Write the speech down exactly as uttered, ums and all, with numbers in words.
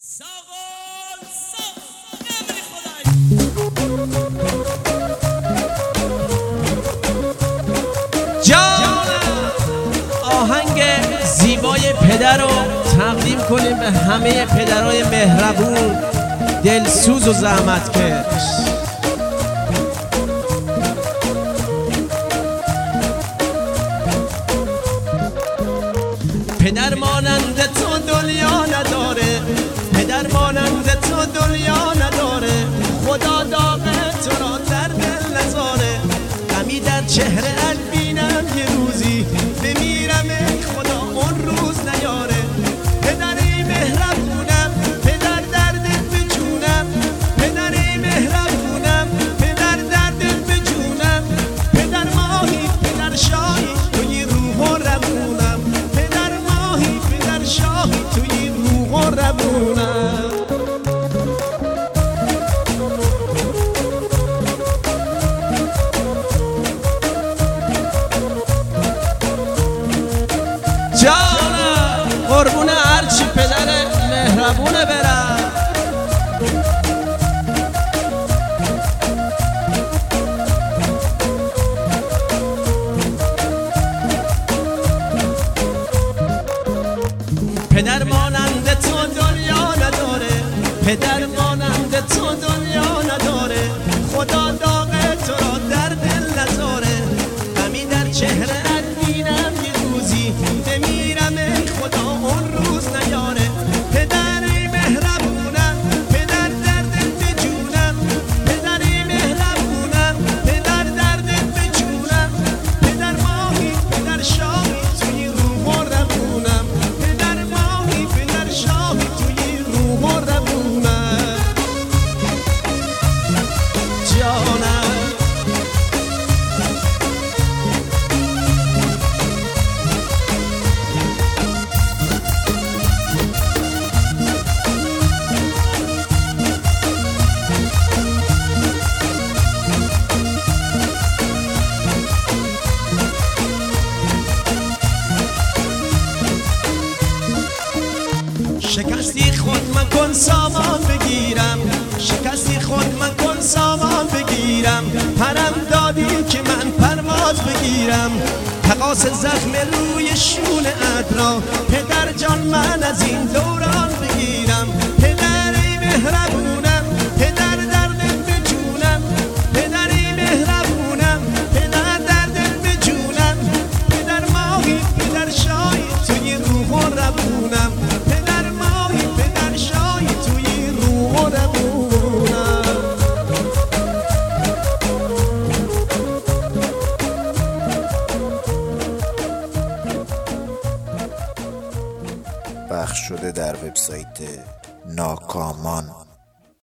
ساقل ساق نمری خدای جانم آهنگ زیبای پدر رو تقدیم کنیم به همه پدرای مهربون دلسوز و زحمتکش. پدر مانند تو دنیا نداره، پدر مانند تو دنیا نداره، خدا داغ تو را در دل نذاره. غمی در چهره البینم یه روزی بمیرم ای خدا اون روز نیاره. پدری مهربونم پدر دردت به جونم، پدری مهربونم پدر دردت به جونم. پدر ماهی پدر شاهی توی روح و روونم، پدر ماهی پدر شاهی توی روح و روونم. جانم قربون هرچی پدر مهربونه برم. پدر مانند تو دنیا نداره، پدر مانند تو دنیا نداره، خدا داغ تو را در دل نذاره. غمی در چهره البینم یه روزی بمیرم ای خدا اون روز نیاره. پدری مهربونم پدر دردت به جونم، پدری مهربونم پدر دردت به جونم. پدر ماهی پدر شاهی توی روح و روونم، پدر ماهی پدر شاهی توی روح و روونم. جانم شکستی خود من کن سامان بگیرم، شکستی خود من کن سامان بگیرم. پرم دادی که من پرواز بگیرم، تقاس زخم روی شونه ادرا. پدر جان من از این دوران بگیرم، پدری مهربونم پدر دردت به جونم، پدری مهربونم پدر دردت به جونم. پدر ماهی پدر شاهی توی روح و روونم، پدر ماهی پدر شاهی توی روح و روونم. پخش شده در وبسایت ناکامان.